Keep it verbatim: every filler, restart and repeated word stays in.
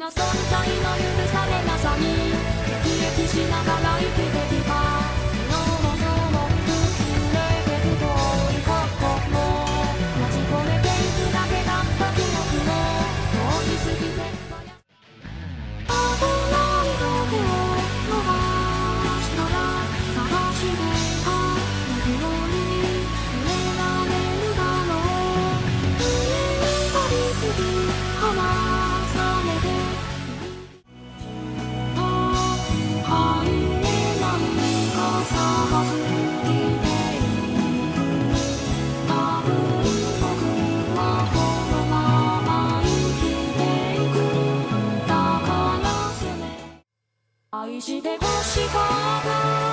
な存在の許されなさに激激しながら生きてきた。昨日も今日も薄れてく遠い過去も閉じ込めていくだけだった記憶も通り過ぎて危ない時を逃したら探してた無料に触れられるだろう。胸に張り付き離されて入れないか探す生きていく。多分僕はこのまま生きていく。だからせめ愛してほしかった。